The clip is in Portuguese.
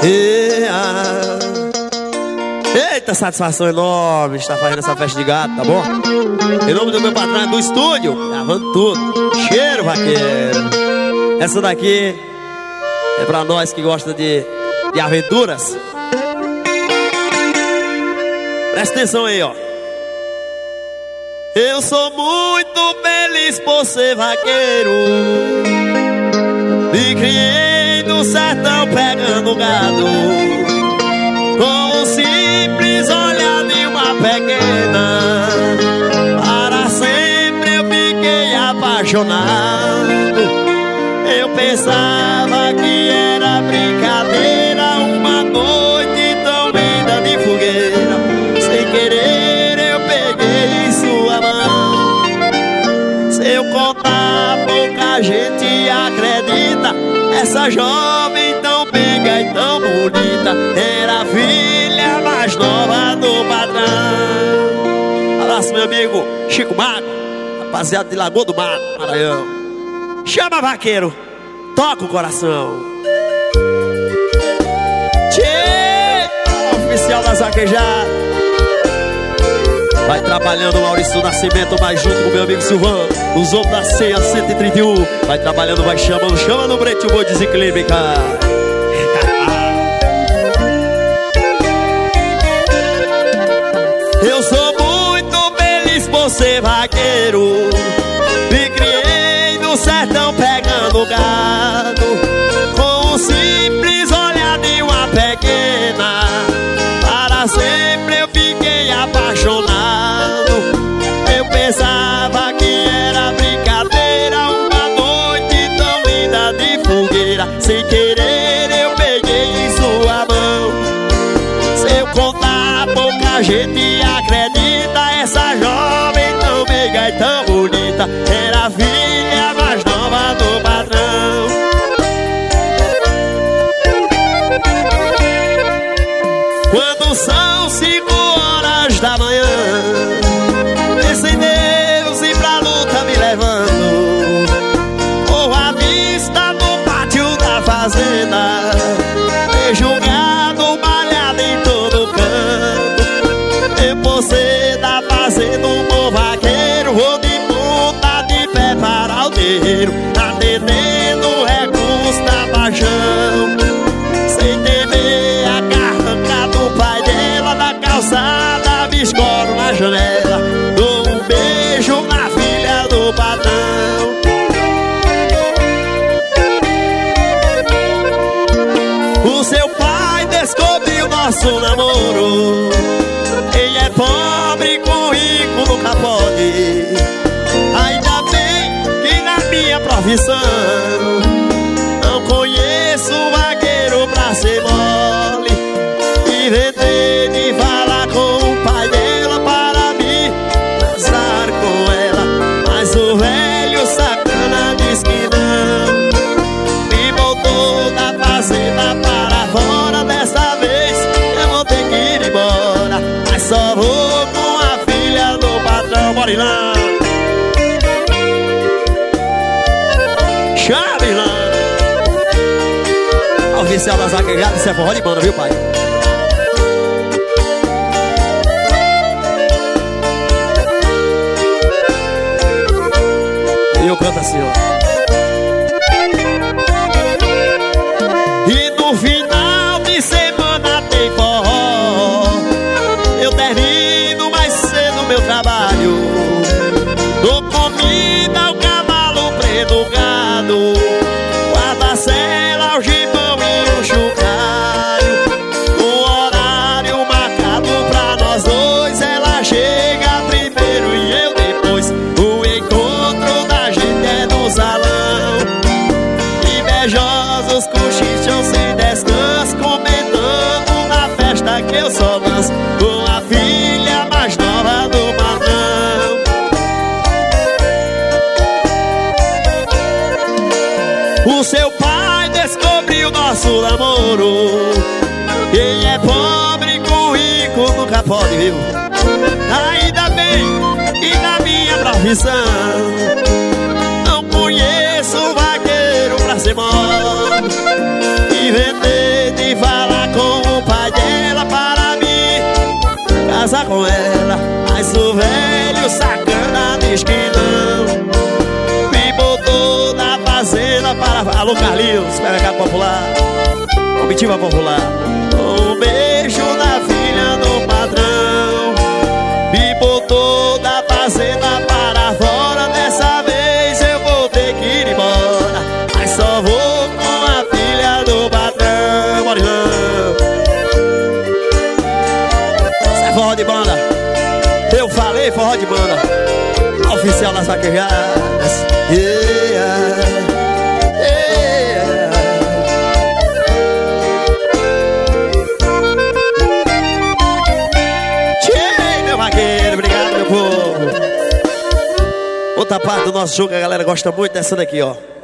Eita, satisfação enorme estar fazendo essa festa de gato, tá bom? Em nome do meu patrão do estúdio, gravando tudo. Cheiro, vaqueiro. Essa daqui é pra nós que gosta de aventuras. Presta atenção aí, ó. Eu sou muito feliz por ser vaqueiro. Me criei no sertão pegando gado, com um simples olhar de uma pequena. Para sempre eu fiquei apaixonado. Eu pensava que era brincadeira, uma noite tão linda de fogueira. Sem querer eu peguei sua mão. Se eu contar, pouca gente acredita. Essa jovem tão meiga e tão bonita era a filha mais nova do patrão. Abraço, meu amigo Chico Mago, rapaziada de Lagoa do Mato, Maranhão. Chama, vaqueiro, toca o coração. Tchê, oficial das vaquejadas. Vai trabalhando Maurício Nascimento, mais junto com meu amigo Silvano, os homens da ceia 131. Vai trabalhando, vai chamando, chama no brete o boi desequilíbrio, cara. Eu sou muito feliz por ser vaqueiro. Me criei no sertão pegando gado, com um simples olhar de uma pequena. Para sempre eu fiquei apaixonado. Eu pensava que era brincadeira, uma noite tão linda de fogueira. Sem querer eu peguei em sua mão. Se eu contar, pouca gente acredita. Essa jovem tão meiga e tão bonita era a filha mais nova do patrão. Quando são 5 horas da manhã, penso em Deus e pra luta me levando. Corro à vista no pátio da fazenda, vejo gado malhado em todo canto. Depois da fazenda um bom vaqueiro, vou de ponta de pé para o terreiro, atendendo recurso da paixão. Sem temer a carranca do pai dela, da calçada me escoro na janela, dou um beijo na filha do patrão. O seu pai descobriu nosso namoro. Quem é pobre com rico nunca pode. Ainda bem que na minha profissão não conheço vaqueiro pra ser mole. Inventei de falar com o pai dela para me casar com ela, mas o velho sacana diz que não. Me botou da fazenda para fora. Dessa vez eu vou ter que ir embora, mas só vou com a filha do patrão. Bora lá, chave lá. Oficial das vaquejadas, isso é forró de banda, viu, pai? E eu canto assim, ó. E no final de semana tem forró. Eu termino mais cedo meu trabalho, dou comida ao cavalo, prendo o gado, guardo a cela, o gibão e o chocalho. O horário marcado pra nós dois, ela chega primeiro e eu depois. O encontro da gente é no salão. Invejosos cochicham sem descanso, comentando na festa que eu só danço com a filha mais nova do patrão. O seu pai descobriu nosso namoro. Quem é pobre com rico nunca pode, viu? Ainda bem que na minha profissão não conheço vaqueiro pra ser mole. Inventei de falar com ela, mas o velho sacana diz que não. Me botou na fazenda para... Alô Carlinhos, supermercado popular, comitiva popular. Um beijo na filha do patrão. Me botou na fazenda para fora. Dessa vez eu vou ter que ir embora, mas só vou com a filha do patrão. Bora, irmão. Isso é forró de banda. Eu falei forró de banda. Oficial das vaquejadas. Yeah. Obrigado, meu povo. Outra parte do nosso show que a galera gosta muito dessa daqui, ó.